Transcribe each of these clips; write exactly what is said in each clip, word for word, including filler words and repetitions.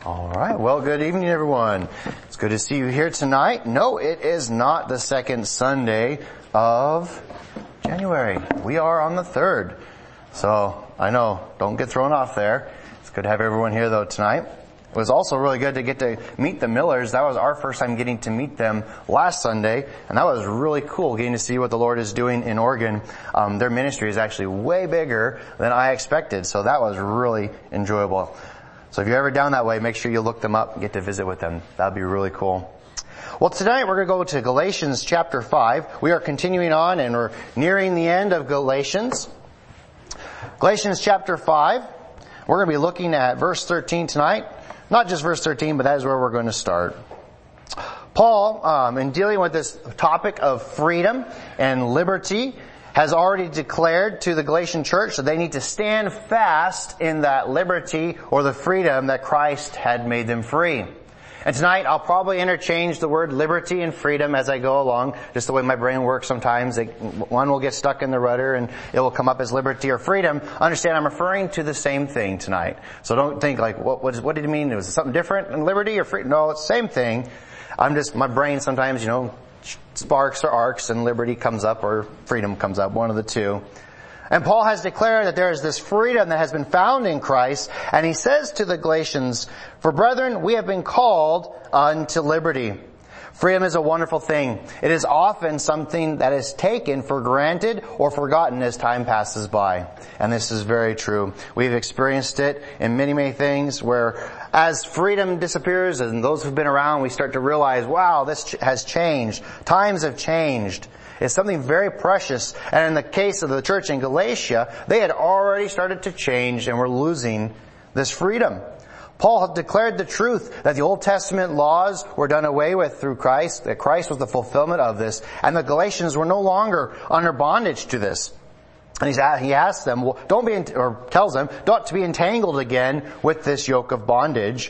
All right. Well, good evening, everyone. It's good to see you here tonight. No, it is not the second Sunday of January. We are on the third. So, I know, don't get thrown off there. It's good to have everyone here, though, tonight. It was also really good to get to meet the Millers. That was our first time getting to meet them last Sunday, and that was really cool, getting to see what the Lord is doing in Oregon. Um, their ministry is actually way bigger than I expected, so that was really enjoyable. So if you're ever down that way, make sure you look them up and get to visit with them. That'd be really cool. Well, tonight we're going to go to Galatians chapter five. We are continuing on and we're nearing the end of Galatians. Galatians chapter five. We're going to be looking at verse thirteen tonight. Not just verse thirteen, but that is where we're going to start. Paul, um, in dealing with this topic of freedom and liberty, has already declared to the Galatian church that they need to stand fast in that liberty or the freedom that Christ had made them free. And tonight I'll probably interchange the word liberty and freedom as I go along, just the way my brain works sometimes. It, one will get stuck in the rudder and it will come up as liberty or freedom. Understand I'm referring to the same thing tonight. So don't think like, what, what, is, what did it mean? Was it something different in liberty or freedom? No, it's the same thing. I'm just, my brain sometimes, you know, sparks or arcs and liberty comes up or freedom comes up, one of the two. And Paul has declared that there is this freedom that has been found in Christ, and he says to the Galatians, "For brethren, we have been called unto liberty." Freedom is a wonderful thing. It is often something that is taken for granted or forgotten as time passes by. And this is very true. We've experienced it in many, many things where as freedom disappears and those who've been around, we start to realize, wow, this has changed. Times have changed. It's something very precious. And in the case of the church in Galatia, they had already started to change and were losing this freedom. Paul had declared the truth that the Old Testament laws were done away with through Christ, that Christ was the fulfillment of this, and the Galatians were no longer under bondage to this. And he's, he asks them, well, don't be, or tells them, not to be entangled again with this yoke of bondage.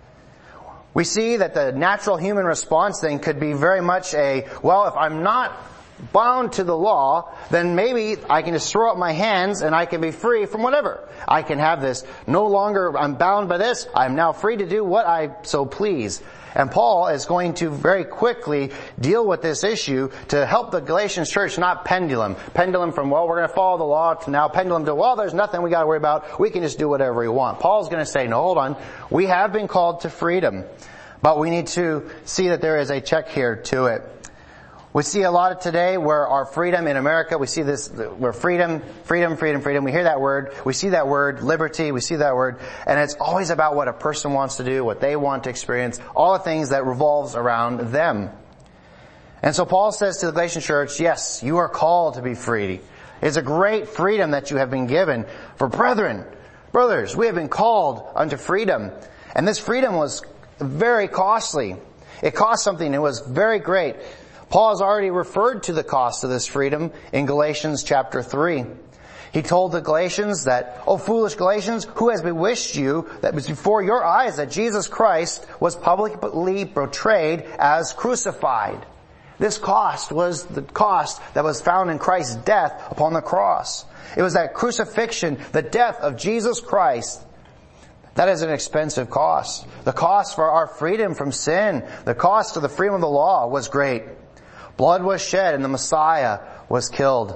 We see that the natural human response then could be very much a, well, if I'm not bound to the law, then maybe I can just throw up my hands and I can be free from whatever. I can have this. No longer I'm bound by this. I'm now free to do what I so please. And Paul is going to very quickly deal with this issue to help the Galatian church not pendulum. Pendulum from, well, we're going to follow the law, to now pendulum to, well, there's nothing we got to worry about. We can just do whatever we want. Paul's going to say, no, hold on. We have been called to freedom, but we need to see that there is a check here to it. We see a lot of today where our freedom in America, we see this, where freedom, freedom, freedom, freedom, we hear that word, we see that word, liberty, we see that word, and it's always about what a person wants to do, what they want to experience, all the things that revolves around them. And so Paul says to the Galatian church, yes, you are called to be free. It's a great freedom that you have been given. For brethren, brothers, we have been called unto freedom. And this freedom was very costly. It cost something. It was very great. Paul has already referred to the cost of this freedom in Galatians chapter three. He told the Galatians that, "O foolish Galatians, who has bewitched you that was before your eyes that Jesus Christ was publicly portrayed as crucified?" This cost was the cost that was found in Christ's death upon the cross. It was that crucifixion, the death of Jesus Christ. That is an expensive cost. The cost for our freedom from sin, the cost of the freedom of the law was great. Blood was shed and the Messiah was killed.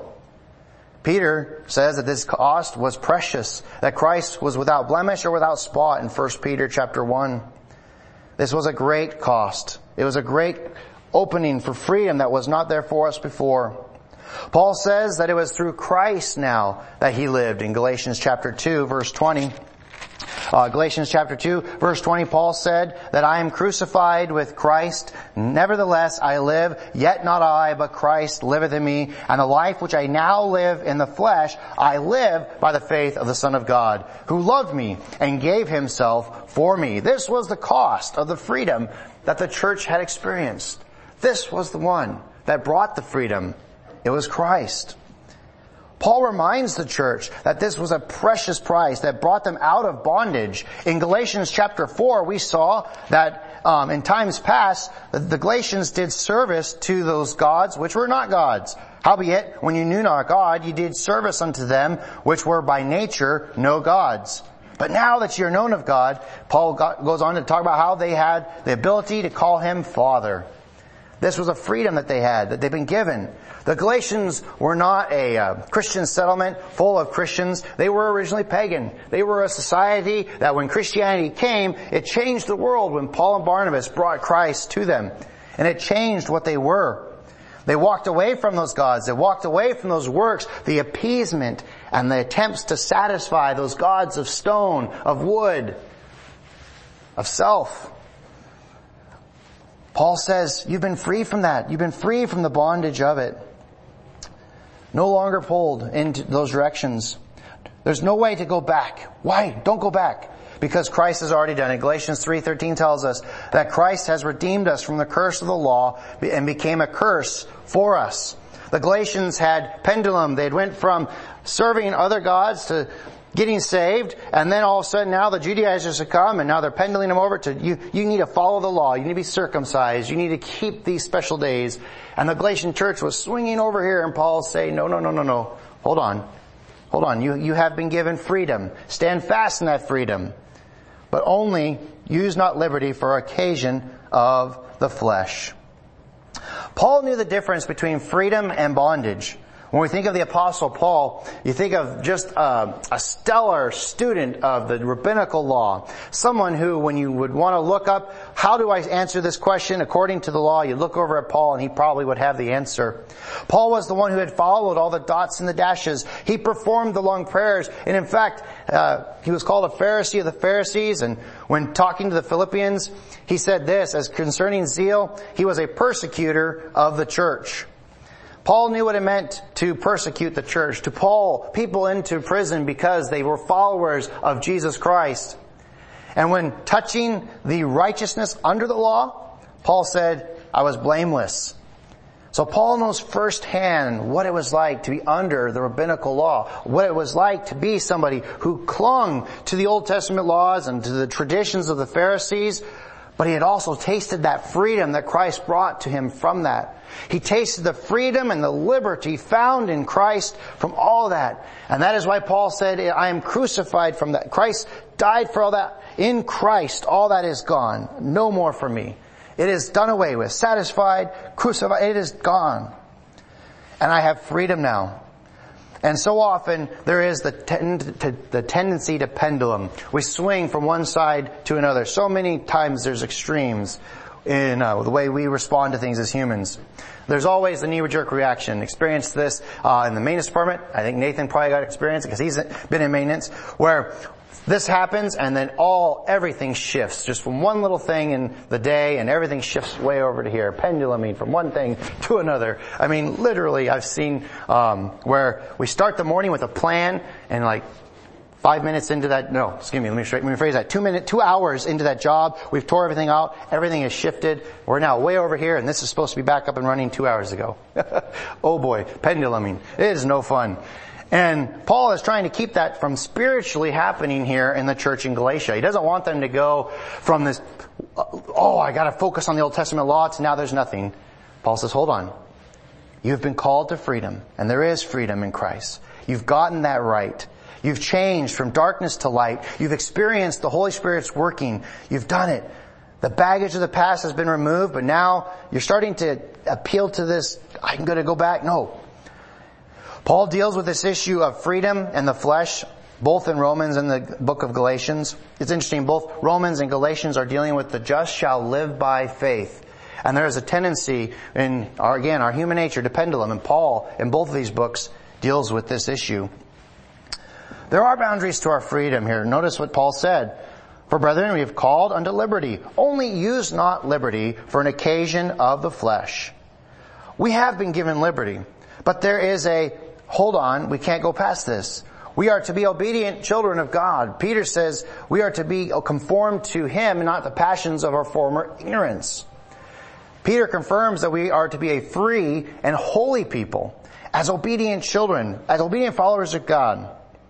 Peter says that this cost was precious, that Christ was without blemish or without spot in First Peter chapter one. This was a great cost. It was a great opening for freedom that was not there for us before. Paul says that it was through Christ now that he lived in Galatians chapter two, verse twenty. Uh, Galatians chapter two, verse twenty, Paul said that I am crucified with Christ. Nevertheless, I live, yet not I, but Christ liveth in me. And the life which I now live in the flesh, I live by the faith of the Son of God, who loved me and gave himself for me. This was the cost of the freedom that the church had experienced. This was the one that brought the freedom. It was Christ. Paul reminds the church that this was a precious price that brought them out of bondage. In Galatians chapter four, we saw that um, in times past, the, the Galatians did service to those gods which were not gods. Howbeit, when you knew not God, you did service unto them which were by nature no gods. But now that you're known of God, Paul got, goes on to talk about how they had the ability to call him Father. This was a freedom that they had, that they've been given. The Galatians were not a uh, Christian settlement full of Christians. They were originally pagan. They were a society that when Christianity came, it changed the world when Paul and Barnabas brought Christ to them. And it changed what they were. They walked away from those gods. They walked away from those works, the appeasement and the attempts to satisfy those gods of stone, of wood, of self. Paul says, you've been free from that. You've been free from the bondage of it. No longer pulled into those directions. There's no way to go back. Why? Don't go back. Because Christ has already done it. Galatians three thirteen tells us that Christ has redeemed us from the curse of the law and became a curse for us. The Galatians had pendulum. They went from serving other gods to getting saved, and then all of a sudden now the Judaizers have come and now they're pendulating them over to you, you need to follow the law, you need to be circumcised, you need to keep these special days. And the Galatian church was swinging over here and Paul's saying, no, no, no, no, no, hold on, hold on, you, you have been given freedom. Stand fast in that freedom. But only use not liberty for occasion of the flesh. Paul knew the difference between freedom and bondage. When we think of the Apostle Paul, you think of just a, a stellar student of the rabbinical law. Someone who, when you would want to look up, how do I answer this question according to the law, you look over at Paul and he probably would have the answer. Paul was the one who had followed all the dots and the dashes. He performed the long prayers. And in fact, uh, he was called a Pharisee of the Pharisees. And when talking to the Philippians, he said this, as concerning zeal, he was a persecutor of the church. Paul knew what it meant to persecute the church, to pull people into prison because they were followers of Jesus Christ. And when touching the righteousness under the law, Paul said, I was blameless. So Paul knows firsthand what it was like to be under the rabbinical law, what it was like to be somebody who clung to the Old Testament laws and to the traditions of the Pharisees, but he had also tasted that freedom that Christ brought to him from that. He tasted the freedom and the liberty found in Christ from all that. And that is why Paul said, I am crucified from that. Christ died for all that. In Christ, all that is gone. No more for me. It is done away with. Satisfied, crucified, it is gone. And I have freedom now. And so often there is the, ten- to, the tendency to pendulum. We swing from one side to another. So many times there's extremes in uh, the way we respond to things as humans. There's always the knee-jerk reaction. Experienced this uh, in the maintenance department. I think Nathan probably got experience because he's been in maintenance, where this happens and then all, everything shifts. Just from one little thing in the day and everything shifts way over to here. Penduluming from one thing to another. I mean, literally I've seen, um, where we start the morning with a plan and like five minutes into that, no, excuse me, let me, straight, let me phrase that. Two minutes, two hours into that job, we've tore everything out. Everything has shifted. We're now way over here and this is supposed to be back up and running two hours ago. Oh boy, penduluming. It is no fun. And Paul is trying to keep that from spiritually happening here in the church in Galatia. He doesn't want them to go from this, oh, I gotta focus on the Old Testament law to now there's nothing. Paul says, hold on. You've been called to freedom, and there is freedom in Christ. You've gotten that right. You've changed from darkness to light. You've experienced the Holy Spirit's working. You've done it. The baggage of the past has been removed, but now you're starting to appeal to this, I'm gonna go back. No. Paul deals with this issue of freedom and the flesh, both in Romans and the book of Galatians. It's interesting, both Romans and Galatians are dealing with the just shall live by faith. And there is a tendency in, our, again, our human nature to pendulum, and Paul, in both of these books, deals with this issue. There are boundaries to our freedom here. Notice what Paul said. For brethren, we have called unto liberty. Only use not liberty for an occasion of the flesh. We have been given liberty, but there is a hold on, we can't go past this. We are to be obedient children of God. Peter says we are to be conformed to Him and not the passions of our former ignorance. Peter confirms that we are to be a free and holy people, as obedient children, as obedient followers of God.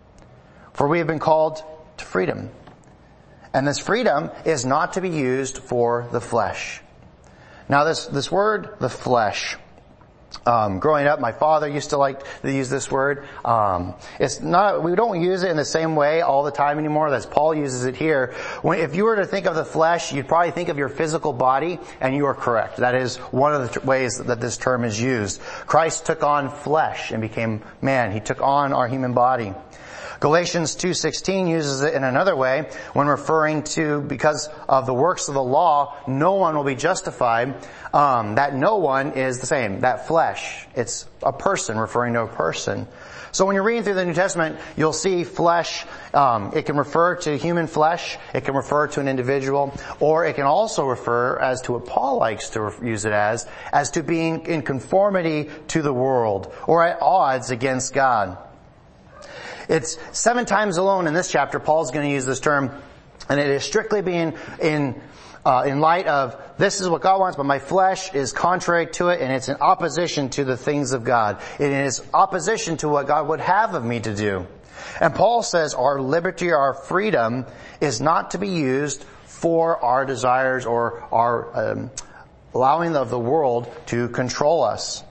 For we have been called to freedom. And this freedom is not to be used for the flesh. Now this, this word, the flesh, Um, growing up, my father used to like to use this word. Um, it's not, we don't use it in the same way all the time anymore as Paul uses it here. When, if you were to think of the flesh, you'd probably think of your physical body, and you are correct. That is one of the t- ways that this term is used. Christ took on flesh and became man. He took on our human body. Galatians two sixteen uses it in another way when referring to, because of the works of the law, no one will be justified. Um, that no one is the same. That flesh, it's a person, referring to a person. So when you're reading through the New Testament, you'll see flesh. Um, it can refer to human flesh. It can refer to an individual, or it can also refer, as to what Paul likes to use it as, as to being in conformity to the world or at odds against God. It's seven times alone in this chapter Paul's going to use this term, and it is strictly being in uh, in light of this is what God wants, but my flesh is contrary to it, and it's in opposition to the things of God. It is opposition to what God would have of me to do. And Paul says our liberty, our freedom, is not to be used for our desires or our um, allowing of the world to control us.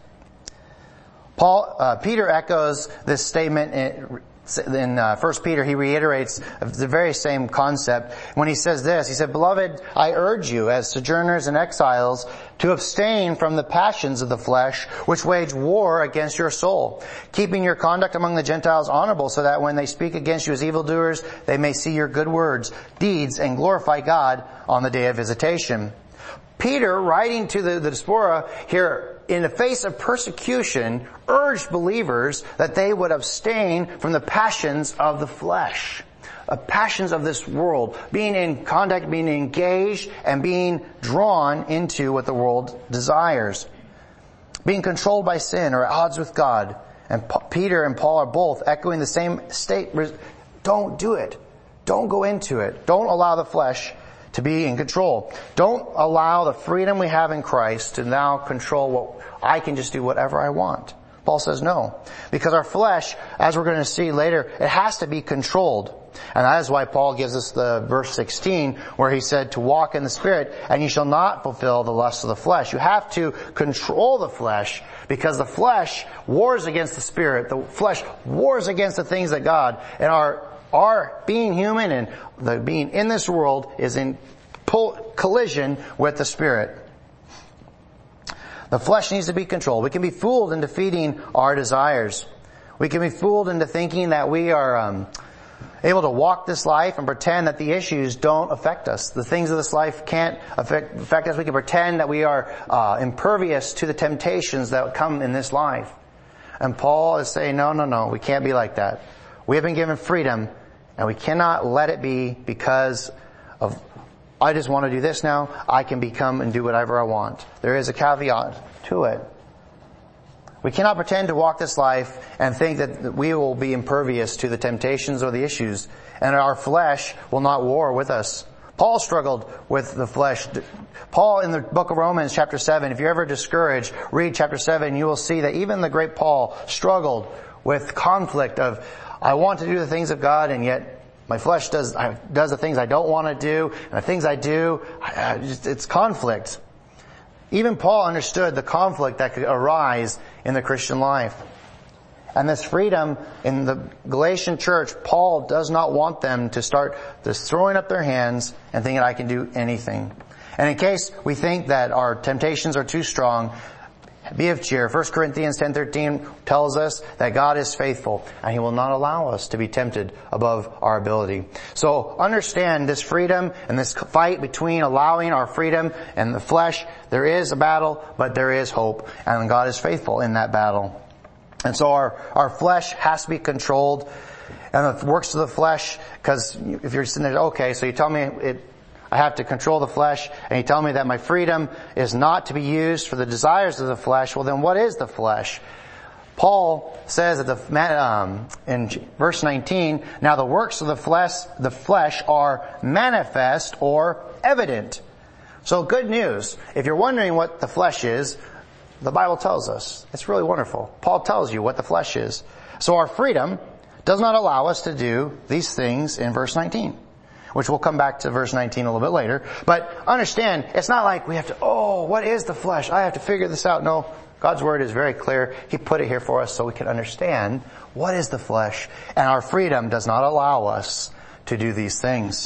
Paul, uh, Peter echoes this statement in, in uh, First Peter. He reiterates the very same concept when he says this. He said, "Beloved, I urge you as sojourners and exiles to abstain from the passions of the flesh which wage war against your soul, keeping your conduct among the Gentiles honorable, so that when they speak against you as evildoers, they may see your good words, deeds, and glorify God on the day of visitation." Peter, writing to the, the diaspora here, in the face of persecution, urged believers that they would abstain from the passions of the flesh, the passions of this world, being in contact, being engaged, and being drawn into what the world desires, being controlled by sin or at odds with God. And P- Peter and Paul are both echoing the same state. Don't do it. Don't go into it. Don't allow the flesh to be in control. Don't allow the freedom we have in Christ to now control what I can just do whatever I want. Paul says no. Because our flesh, as we're going to see later, it has to be controlled. And that is why Paul gives us the verse sixteen where he said to walk in the Spirit, and you shall not fulfill the lusts of the flesh. You have to control the flesh, because the flesh wars against the Spirit. The flesh wars against the things of God. And our Our being human and the being in this world is in collision with the Spirit. The flesh needs to be controlled. We can be fooled into feeding our desires. We can be fooled into thinking that we are um, able to walk this life and pretend that the issues don't affect us. The things of this life can't affect, affect us. We can pretend that we are uh, impervious to the temptations that come in this life. And Paul is saying, no, no, no, we can't be like that. We have been given freedom, and we cannot let it be because of, I just want to do this now, I can become and do whatever I want. There is a caveat to it. We cannot pretend to walk this life and think that we will be impervious to the temptations or the issues, and our flesh will not war with us. Paul struggled with the flesh. Paul, in the book of Romans, chapter seven, if you're ever discouraged, read chapter seven, you will see that even the great Paul struggled with conflict of, I want to do the things of God, and yet my flesh does does the things I don't want to do, and the things I do, I, I just, it's conflict. Even Paul understood the conflict that could arise in the Christian life. And this freedom in the Galatian church, Paul does not want them to start just throwing up their hands and thinking I can do anything. And in case we think that our temptations are too strong, be of cheer. First Corinthians ten thirteen tells us that God is faithful and He will not allow us to be tempted above our ability. So understand this freedom and this fight between allowing our freedom and the flesh. There is a battle, but there is hope, and God is faithful in that battle. And so our, our flesh has to be controlled, and the works of the flesh, because if you're sitting there, okay, so you tell me it, I have to control the flesh, and you tell me that my freedom is not to be used for the desires of the flesh. Well, then what is the flesh? Paul says that the, um, in verse nineteen, now the works of the flesh, the flesh are manifest or evident. So good news. If you're wondering what the flesh is, the Bible tells us. It's really wonderful. Paul tells you what the flesh is. So our freedom does not allow us to do these things in verse nineteen. which we'll come back to verse nineteen a little bit later. But understand, it's not like we have to, oh, what is the flesh? I have to figure this out. No, God's Word is very clear. He put it here for us so we can understand what is the flesh. And our freedom does not allow us to do these things.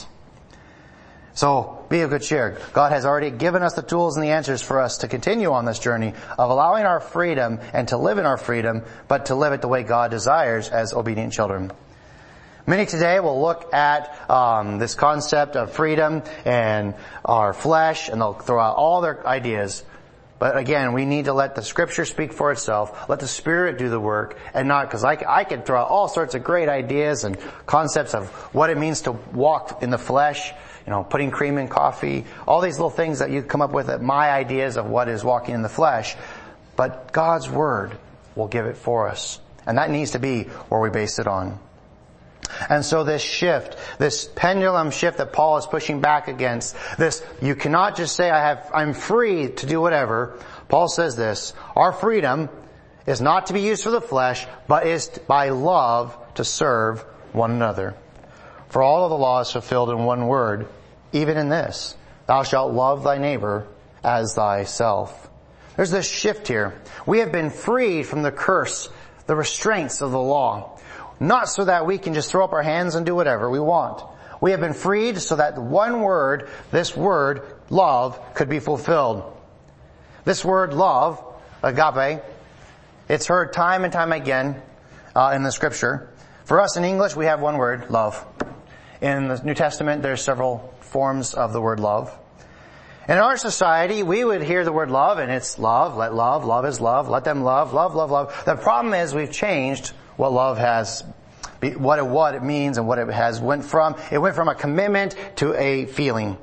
So, be of good cheer. God has already given us the tools and the answers for us to continue on this journey of allowing our freedom and to live in our freedom, but to live it the way God desires as obedient children. Many today will look at um, this concept of freedom and our flesh, and they'll throw out all their ideas. But again, we need to let the Scripture speak for itself, let the Spirit do the work, and not, because I, I can throw out all sorts of great ideas and concepts of what it means to walk in the flesh, you know, putting cream in coffee, all these little things that you come up with, my ideas of what is walking in the flesh. But God's Word will give it for us. And that needs to be where we base it on. And so this shift, this pendulum shift that Paul is pushing back against, this, you cannot just say, I have, I'm free to do whatever. Paul says this, our freedom is not to be used for the flesh, but is by love to serve one another. For all of the law is fulfilled in one word, even in this, thou shalt love thy neighbor as thyself. There's this shift here. We have been freed from the curse, the restraints of the law. Not so that we can just throw up our hands and do whatever we want. We have been freed so that one word, this word, love, could be fulfilled. This word, love, agape, it's heard time and time again uh, in the Scripture. For us in English, we have one word, love. In the New Testament, there's several forms of the word love. In our society, we would hear the word love, and it's love, let love, love is love, let them love, love, love, love. The problem is we've changed what love has, what it, what it means and what it has went from. It went from a commitment to a feeling.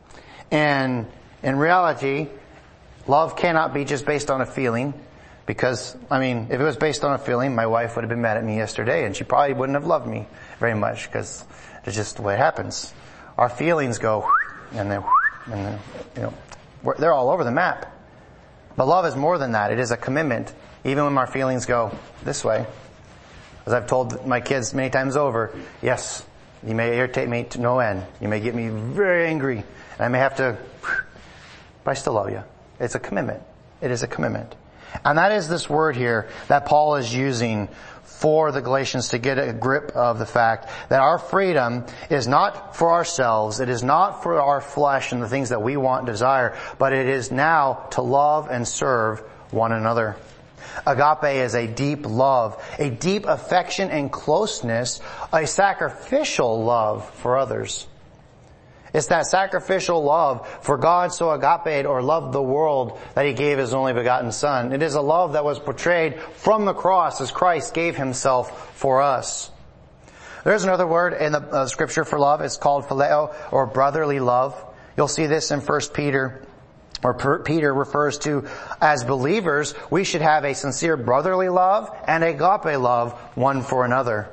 And in reality, love cannot be just based on a feeling. Because, I mean, if it was based on a feeling, my wife would have been mad at me yesterday, and she probably wouldn't have loved me very much, because it's just the way it happens. Our feelings go, and then, and then, you know, we're, they're all over the map. But love is more than that. It is a commitment, even when our feelings go this way. As I've told my kids many times over, yes, you may irritate me to no end. You may get me very angry, and I may have to, but I still love you. It's a commitment. It is a commitment. And that is this word here that Paul is using for the Galatians to get a grip of the fact that our freedom is not for ourselves, it is not for our flesh and the things that we want and desire, but it is now to love and serve one another. Agape is a deep love, a deep affection and closeness, a sacrificial love for others. It's that sacrificial love, for God so agape or loved the world that He gave His only begotten Son. It is a love that was portrayed from the cross as Christ gave Himself for us. There's another word in the uh, Scripture for love. It's called phileo, or brotherly love. You'll see this in First Peter. Or Peter refers to, as believers, we should have a sincere brotherly love and agape love one for another.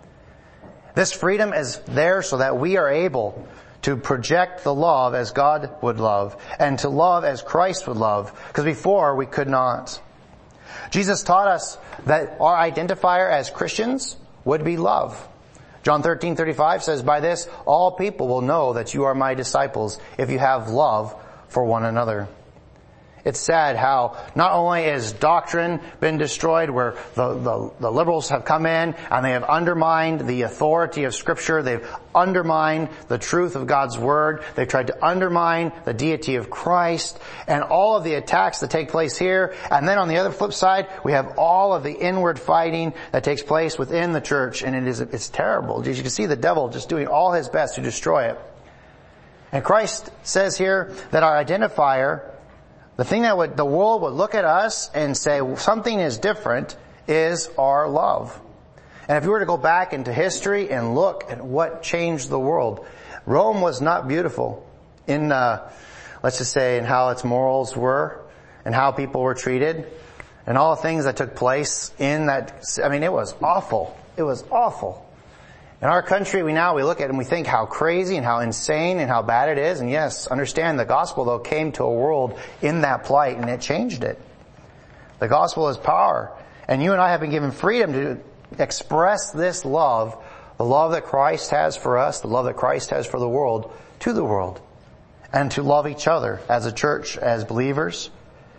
This freedom is there so that we are able to project the love as God would love and to love as Christ would love, because before we could not. Jesus taught us that our identifier as Christians would be love. John thirteen thirty-five says, by this all people will know that you are my disciples if you have love for one another. It's sad how not only is doctrine been destroyed, where the, the, the liberals have come in and they have undermined the authority of Scripture, they've undermined the truth of God's Word, they've tried to undermine the deity of Christ, and all of the attacks that take place here. And then on the other flip side, we have all of the inward fighting that takes place within the church, and it is, it's terrible. You can see the devil just doing all his best to destroy it. And Christ says here that our identifier, the thing that would, the world would look at us and say something is different, is our love. And if you were to go back into history and look at what changed the world, Rome was not beautiful in, uh, let's just say, in how its morals were and how people were treated and all the things that took place in that. I mean, it was awful. It was awful. In our country, we now, we look at it and we think how crazy and how insane and how bad it is. And yes, understand the gospel, though, came to a world in that plight and it changed it. The gospel is power. And you and I have been given freedom to express this love the love that Christ has for us, the love that Christ has for the world, to the world. And to love each other as a church, as believers.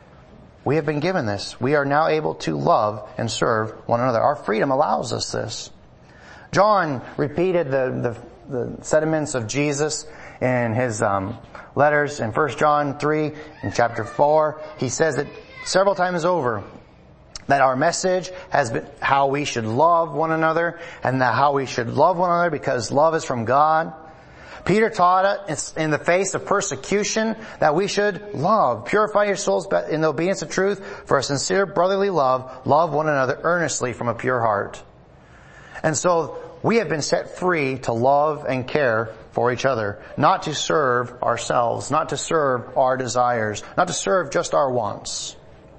We have been given this. We are now able to love and serve one another. Our freedom allows us this. John repeated the, the, the sentiments of Jesus in his um, letters in First John three, in chapter four. He says it several times over, that our message has been how we should love one another, and that how we should love one another because love is from God. Peter taught us in the face of persecution that we should love. Purify your souls in the obedience of truth for a sincere brotherly love. Love one another earnestly from a pure heart. And so we have been set free to love and care for each other, not to serve ourselves, not to serve our desires, not to serve just our wants.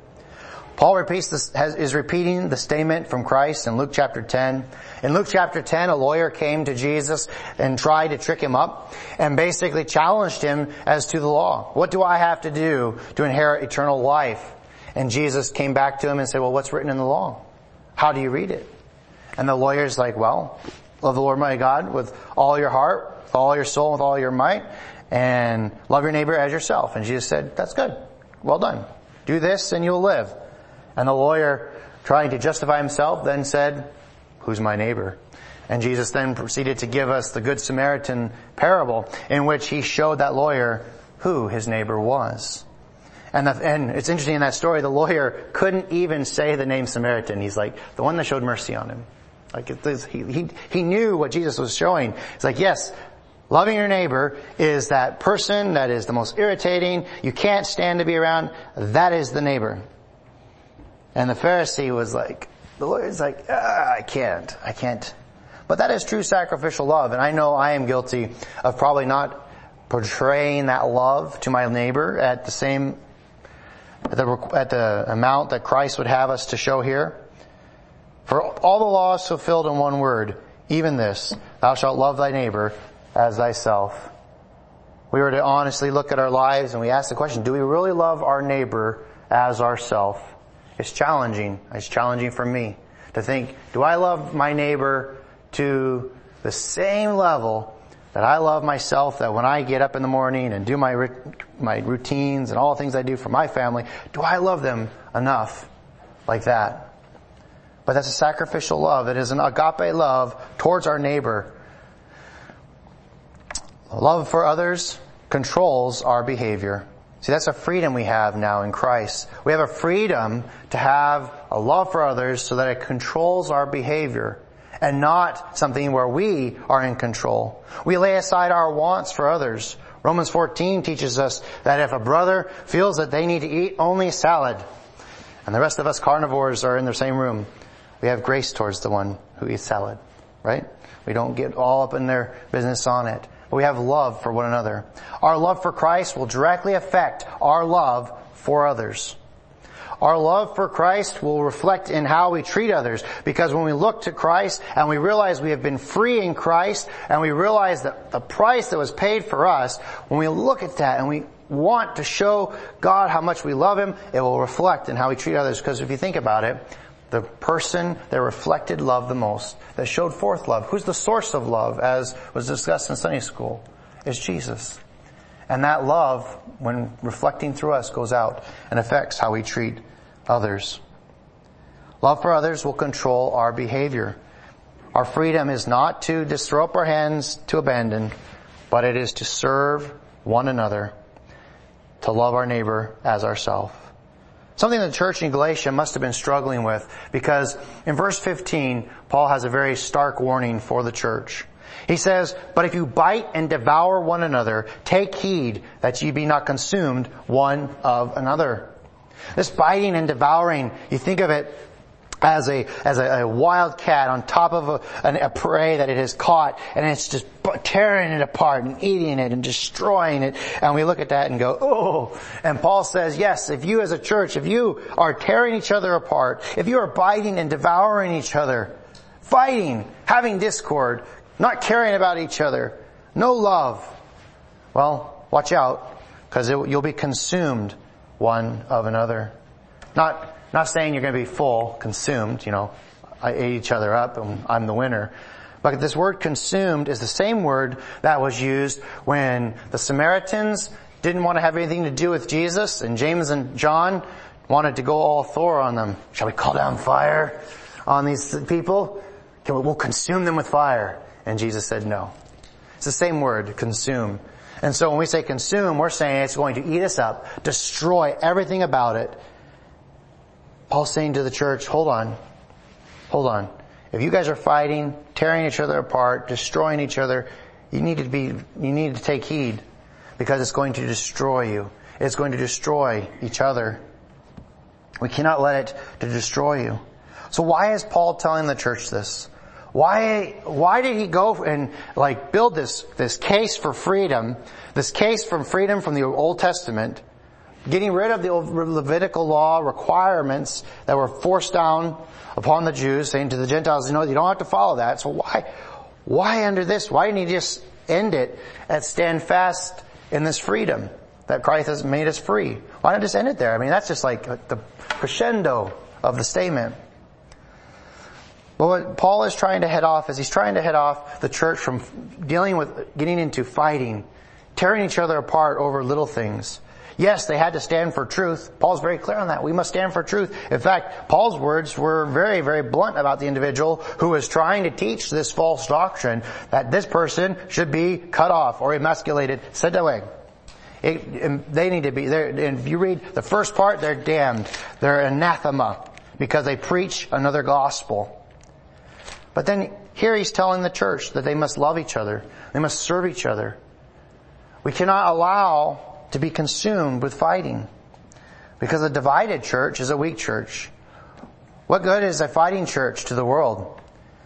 Paul repeats this, has, is repeating the statement from Christ in Luke chapter ten. In Luke chapter ten, a lawyer came to Jesus and tried to trick him up and basically challenged him as to the law. What do I have to do to inherit eternal life? And Jesus came back to him and said, well, what's written in the law? How do you read it? And the lawyer's like, well, love the Lord my God with all your heart, with all your soul, with all your might, and love your neighbor as yourself. And Jesus said, that's good. Well done. Do this and you'll live. And the lawyer, trying to justify himself, then said, who's my neighbor? And Jesus then proceeded to give us the Good Samaritan parable, in which he showed that lawyer who his neighbor was. And, the, and it's interesting in that story, the lawyer couldn't even say the name Samaritan. He's like, the one that showed mercy on him. Like it, this, he, he, he knew what Jesus was showing. It's like, yes, loving your neighbor is that person that is the most irritating, you can't stand to be around. That is the neighbor. And the Pharisee was like, the lawyer's like, ah, I can't, I can't. But that is true sacrificial love. And I know I am guilty of probably not portraying that love to my neighbor at the same, at the, at the amount that Christ would have us to show here. For all the laws fulfilled in one word, even this, thou shalt love thy neighbor as thyself. We were to honestly look at our lives and we ask the question, do we really love our neighbor as ourself? It's challenging. It's challenging for me to think, do I love my neighbor to the same level that I love myself, that when I get up in the morning and do my my routines and all the things I do for my family, do I love them enough like that? But that's a sacrificial love. It is an agape love towards our neighbor. Love for others controls our behavior. See, that's a freedom we have now in Christ. We have a freedom to have a love for others so that it controls our behavior and not something where we are in control. We lay aside our wants for others. Romans fourteen teaches us that if a brother feels that they need to eat only salad, and the rest of us carnivores are in the same room, we have grace towards the one who eats salad, right? We don't get all up in their business on it. We have love for one another. Our love for Christ will directly affect our love for others. Our love for Christ will reflect in how we treat others, because when we look to Christ and we realize we have been free in Christ and we realize that the price that was paid for us, when we look at that and we want to show God how much we love Him, it will reflect in how we treat others. Because if you think about it, the person that reflected love the most, that showed forth love, who's the source of love, as was discussed in Sunday school, is Jesus. And that love, when reflecting through us, goes out and affects how we treat others. Love for others will control our behavior. Our freedom is not to just throw up our hands to abandon, but it is to serve one another, to love our neighbor as ourselves. Something the church in Galatia must have been struggling with, because in verse fifteen, Paul has a very stark warning for the church. He says, but if you bite and devour one another, take heed that ye be not consumed one of another. This biting and devouring, you think of it as a as a, a wild cat on top of a, an, a prey that it has caught, and it's just tearing it apart and eating it and destroying it. And we look at that and go, oh. And Paul says, yes, if you as a church, if you are tearing each other apart, if you are biting and devouring each other, fighting, having discord, not caring about each other, no love, well, watch out, because you'll be consumed one of another. Not Not saying you're going to be full, consumed, you know, I ate each other up and I'm the winner. But this word consumed is the same word that was used when the Samaritans didn't want to have anything to do with Jesus, and James and John wanted to go all Thor on them. Shall we call down fire on these people? Can we, we'll consume them with fire. And Jesus said no. It's the same word, consume. And so when we say consume, we're saying it's going to eat us up, destroy everything about it. Paul's saying to the church, hold on, hold on. If you guys are fighting, tearing each other apart, destroying each other, you need to be, you need to take heed, because it's going to destroy you. It's going to destroy each other. We cannot let it to destroy you. So why is Paul telling the church this? Why, why did he go and like build this, this case for freedom, this case from freedom from the Old Testament, getting rid of the old Levitical law requirements that were forced down upon the Jews, saying to the Gentiles, you know, you don't have to follow that. So why, why under this? Why didn't he just end it and stand fast in this freedom that Christ has made us free? Why not just end it there? I mean, that's just like the crescendo of the statement. But what Paul is trying to head off is he's trying to head off the church from dealing with getting into fighting, tearing each other apart over little things. Yes, they had to stand for truth. Paul's very clear on that. We must stand for truth. In fact, Paul's words were very, very blunt about the individual who was trying to teach this false doctrine that this person should be cut off or emasculated, sent away. It, they need to be there. And if you read the first part, they're damned. They're anathema because they preach another gospel. But then here he's telling the church that they must love each other. They must serve each other. We cannot allow to be consumed with fighting, because a divided church is a weak church. What good is a fighting church to the world?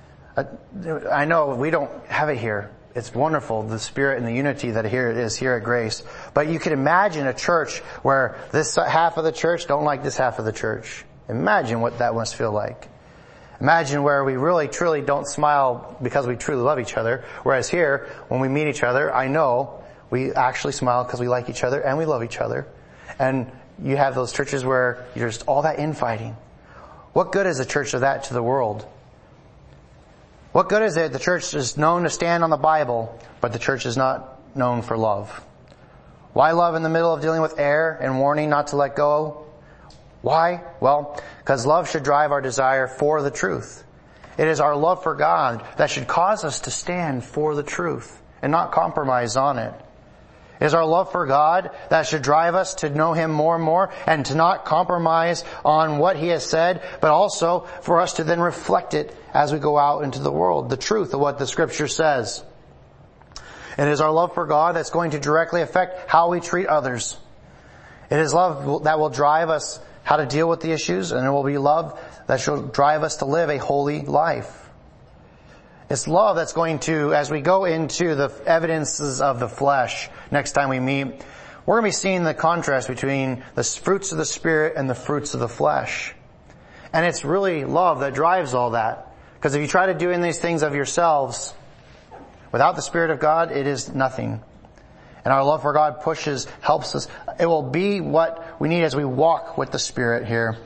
I know we don't have it here. It's wonderful, the spirit and the unity that here it is here at Grace. But you can imagine a church where this half of the church don't like this half of the church. Imagine what that must feel like. Imagine where we really, truly don't smile because we truly love each other. Whereas here, when we meet each other, I know we actually smile because we like each other and we love each other. And you have those churches where you're just all that infighting. What good is a church of that to the world? What good is it the church is known to stand on the Bible, but the church is not known for love? Why love in the middle of dealing with error and warning not to let go? Why? Well, because love should drive our desire for the truth. It is our love for God that should cause us to stand for the truth and not compromise on it. It is our love for God that should drive us to know Him more and more and to not compromise on what He has said, but also for us to then reflect it as we go out into the world, the truth of what the Scripture says. It is our love for God that's going to directly affect how we treat others. It is love that will drive us how to deal with the issues, and it will be love that shall drive us to live a holy life. It's love that's going to, as we go into the evidences of the flesh next time we meet, we're going to be seeing the contrast between the fruits of the Spirit and the fruits of the flesh. And it's really love that drives all that. Because if you try to do in these things of yourselves, without the Spirit of God, it is nothing. And our love for God pushes, helps us. It will be what we need as we walk with the Spirit here.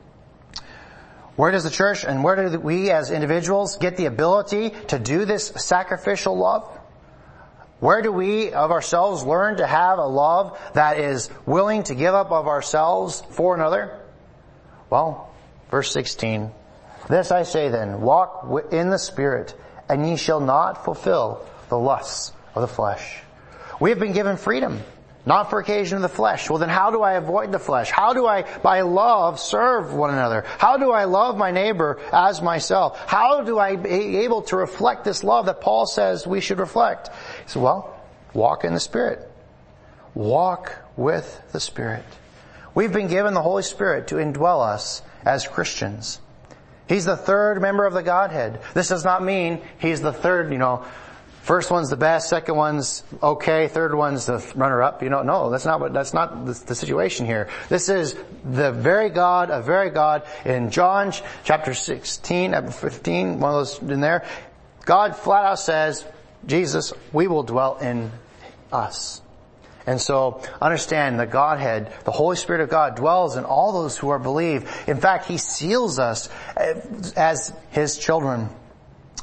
Where does the church and where do we as individuals get the ability to do this sacrificial love? Where do we of ourselves learn to have a love that is willing to give up of ourselves for another? Well, verse sixteen. This I say then, walk in the Spirit, and ye shall not fulfill the lusts of the flesh. We have been given freedom, not for occasion of the flesh. Well, then how do I avoid the flesh? How do I, by love, serve one another? How do I love my neighbor as myself? How do I be able to reflect this love that Paul says we should reflect? He said, well, walk in the Spirit. Walk with the Spirit. We've been given the Holy Spirit to indwell us as Christians. He's the third member of the Godhead. This does not mean He's the third, you know, first one's the best, second one's okay, third one's the runner-up. You know, no, that's not what, that's not the, the situation here. This is the very God, a very God. In John chapter sixteen, fifteen, one of those in there, God flat out says, Jesus, we will dwell in us. And so, understand the Godhead, the Holy Spirit of God dwells in all those who are believed. In fact, He seals us as His children.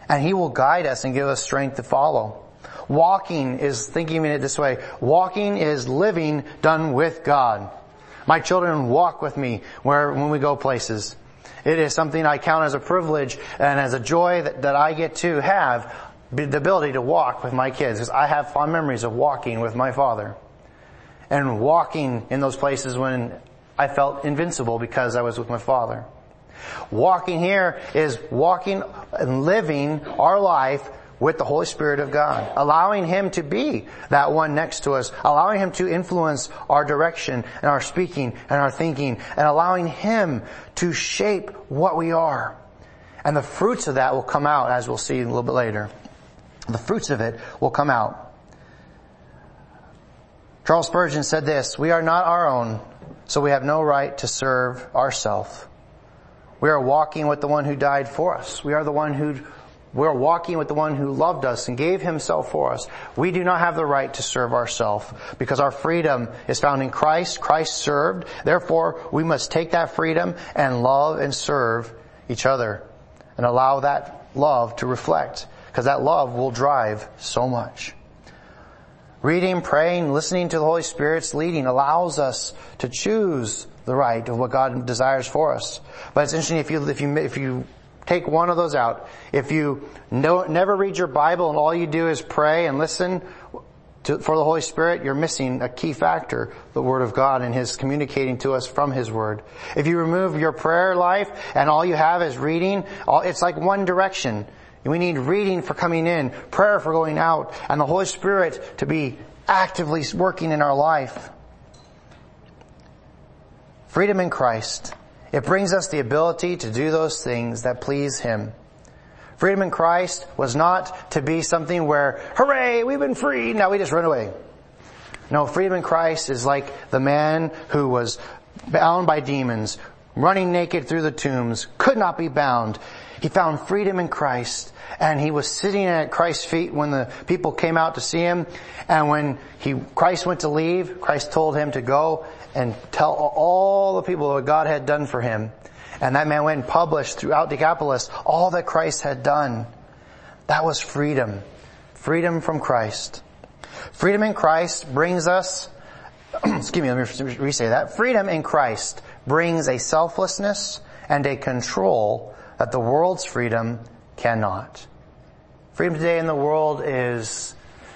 And He will guide us and give us strength to follow. Walking is, thinking of it this way, walking is living done with God. My children walk with me where when we go places. It is something I count as a privilege and as a joy that, that I get to have the ability to walk with my kids, because I have fond memories of walking with my father and walking in those places when I felt invincible because I was with my father. Walking here is walking and living our life with the Holy Spirit of God, allowing Him to be that one next to us, allowing Him to influence our direction and our speaking and our thinking, and allowing Him to shape what we are. And the fruits of that will come out, as we'll see a little bit later. The fruits of it will come out. Charles Spurgeon said this, "We are not our own, so we have no right to serve ourselves. We are walking with the one who died for us. We are the one who, we're walking with the one who loved us and gave Himself for us. We do not have the right to serve ourselves because our freedom is found in Christ. Christ served. Therefore, we must take that freedom and love and serve each other and allow that love to reflect, because that love will drive so much." Reading, praying, listening to the Holy Spirit's leading allows us to choose the right of what God desires for us. But it's interesting, if you, if you, if you take one of those out, if you know, never read your Bible and all you do is pray and listen to, for the Holy Spirit, you're missing a key factor, the Word of God and His communicating to us from His Word. If you remove your prayer life and all you have is reading, it's like one direction. We need reading for coming in, prayer for going out, and the Holy Spirit to be actively working in our life. Freedom in Christ. It brings us the ability to do those things that please Him. Freedom in Christ was not to be something where, hooray, we've been freed, now we just run away. No, freedom in Christ is like the man who was bound by demons, running naked through the tombs, could not be bound. He found freedom in Christ, and he was sitting at Christ's feet when the people came out to see him. And when he, Christ went to leave, Christ told him to go and tell all the people what God had done for him. And that man went and published throughout Decapolis all that Christ had done. That was freedom. Freedom from Christ. Freedom in Christ brings us, excuse me, let me re-say that. Freedom in Christ brings a selflessness and a control that the world's freedom cannot. Freedom today in the world is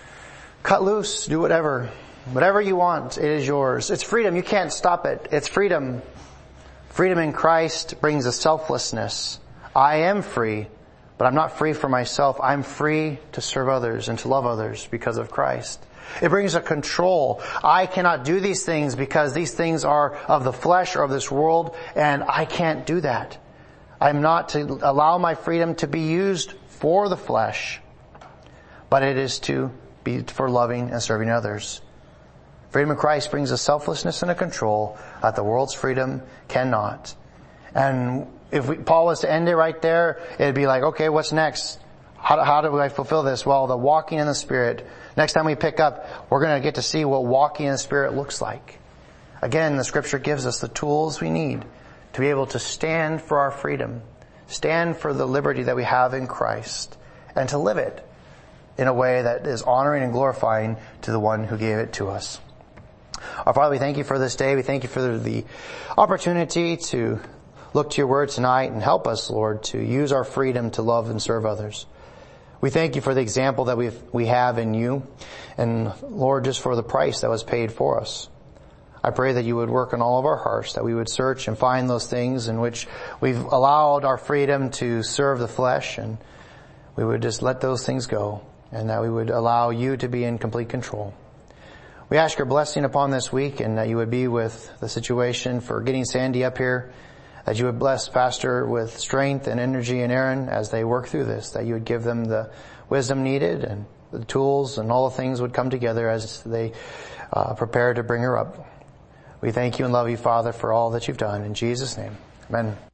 cut loose, do whatever. Whatever you want, it is yours. It's freedom. You can't stop it. It's freedom. Freedom in Christ brings a selflessness. I am free, but I'm not free for myself. I'm free to serve others and to love others because of Christ. It brings a control. I cannot do these things because these things are of the flesh or of this world, and I can't do that. I'm not to allow my freedom to be used for the flesh, but it is to be for loving and serving others. Freedom in Christ brings a selflessness and a control that the world's freedom cannot. And if we, Paul was to end it right there, it'd be like, okay, what's next? How, how do I fulfill this? Well, the walking in the Spirit. Next time we pick up, we're going to get to see what walking in the Spirit looks like. Again, the Scripture gives us the tools we need to be able to stand for our freedom, stand for the liberty that we have in Christ, and to live it in a way that is honoring and glorifying to the one who gave it to us. Our Father, we thank you for this day. We thank you for the opportunity to look to your word tonight and help us, Lord, to use our freedom to love and serve others. We thank you for the example that we we have in you, and Lord, just for the price that was paid for us. I pray that you would work in all of our hearts, that we would search and find those things in which we've allowed our freedom to serve the flesh, and we would just let those things go, and that we would allow you to be in complete control. We ask your blessing upon this week, and that you would be with the situation for getting Sandy up here, that you would bless Pastor with strength and energy and Aaron as they work through this, that you would give them the wisdom needed and the tools, and all the things would come together as they uh, prepare to bring her up. We thank you and love you, Father, for all that you've done. In Jesus' name, amen.